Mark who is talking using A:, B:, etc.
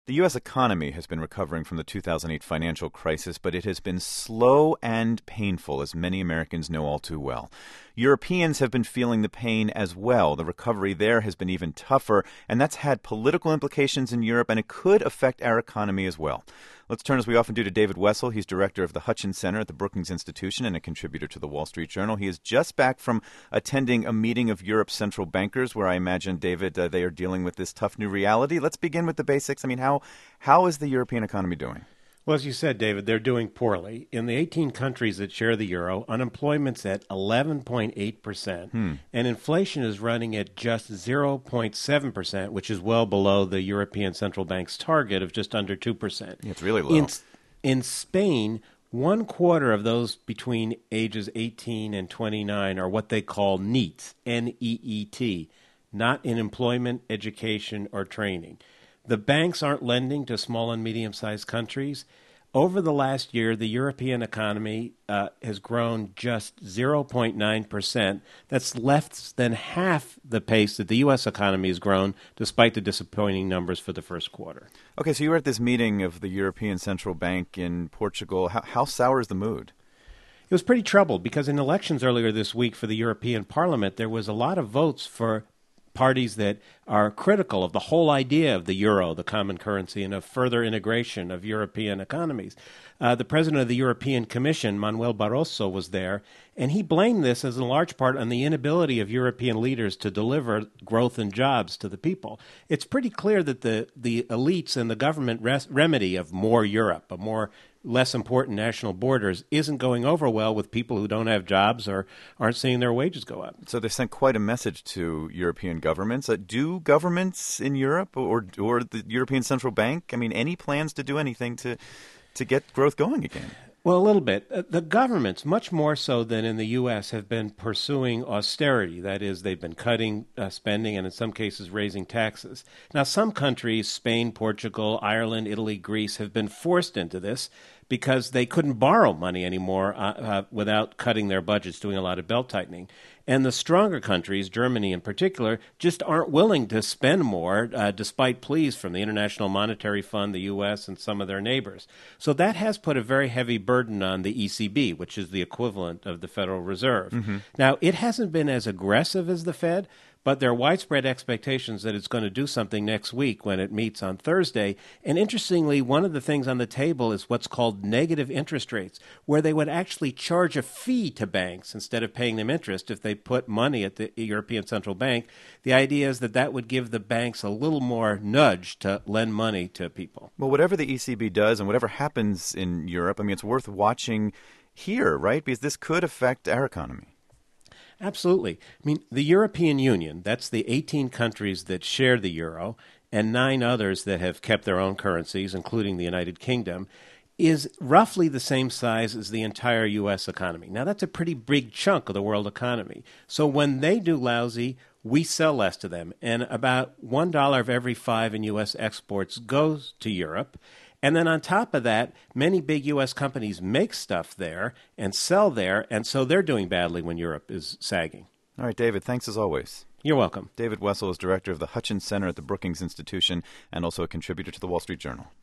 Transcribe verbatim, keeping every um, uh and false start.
A: The U S economy has been recovering from the two thousand eight financial crisis, but it has been slow and painful, as many Americans know all too well. Europeans have been feeling the pain as well. The recovery there has been even tougher, and that's had political implications in Europe, and it could affect our economy as well. Let's turn, as we often do, to David Wessel. He's director of the Hutchins Center at the Brookings Institution and a contributor to the Wall Street Journal. He is just back from attending a meeting of Europe's central bankers, where I imagine, David, uh, they are dealing with this tough new reality. Let's begin with the basics. I mean, how how is the European economy doing?
B: Well, as you said, David, they're doing poorly. In the eighteen countries that share the euro, unemployment's at eleven point eight percent,
A: Hmm.
B: and inflation is running at just zero point seven percent, which is well below the European Central Bank's target of just under two percent.
A: Yeah, it's really low.
B: In, in Spain, one quarter of those between ages eighteen and twenty-nine are what they call NEET, N E E T, not in employment, education, or training. The banks aren't lending to small and medium-sized countries. Over the last year, the European economy uh, has grown just zero point nine percent. That's less than half the pace that the U S economy has grown, despite the disappointing numbers for the first quarter.
A: Okay, so you were at this meeting of the European Central Bank in Portugal. How, how sour is the mood?
B: It was pretty troubled because in elections earlier this week for the European Parliament, there was a lot of votes for parties that are critical of the whole idea of the euro, the common currency, and of further integration of European economies. Uh, the president of the European Commission, Manuel Barroso, was there, and he blamed this as in large part on the inability of European leaders to deliver growth and jobs to the people. It's pretty clear that the, the elites and the government res- remedy of more Europe, a more less important national borders, isn't going over well with people who don't have jobs or aren't seeing their wages go up.
A: So they sent quite a message to European governments. Uh, do governments in Europe or or the European Central Bank, I mean, any plans to do anything to to get growth going again?
B: Well, a little bit. Uh, the governments, much more so than in the U S, have been pursuing austerity. That is, they've been cutting uh, spending and in some cases raising taxes. Now, some countries, Spain, Portugal, Ireland, Italy, Greece, have been forced into this because they couldn't borrow money anymore uh, uh, without cutting their budgets, doing a lot of belt-tightening. And the stronger countries, Germany in particular, just aren't willing to spend more, uh, despite pleas from the International Monetary Fund, the U S, and some of their neighbors. So that has put a very heavy burden on the E C B, which is the equivalent of the Federal Reserve. Mm-hmm. Now, it hasn't been as aggressive as the Fed, but there are widespread expectations that it's going to do something next week when it meets on Thursday. And interestingly, one of the things on the table is what's called negative interest rates, where they would actually charge a fee to banks instead of paying them interest if they put money at the European Central Bank. The idea is that that would give the banks a little more nudge to lend money to people.
A: Well, whatever the E C B does and whatever happens in Europe, I mean, it's worth watching here, right? Because this could affect our economy.
B: Absolutely. I mean, the European Union, that's the eighteen countries that share the euro and nine others that have kept their own currencies, including the United Kingdom, is roughly the same size as the entire U S economy. Now, that's a pretty big chunk of the world economy. So when they do lousy, we sell less to them. And about one dollar of every five in U S exports goes to Europe. And then on top of that, many big U S companies make stuff there and sell there, and so they're doing badly when Europe is sagging.
A: All right, David, thanks as always.
B: You're welcome.
A: David Wessel is director of the Hutchins Center at the Brookings Institution and also a contributor to the Wall Street Journal.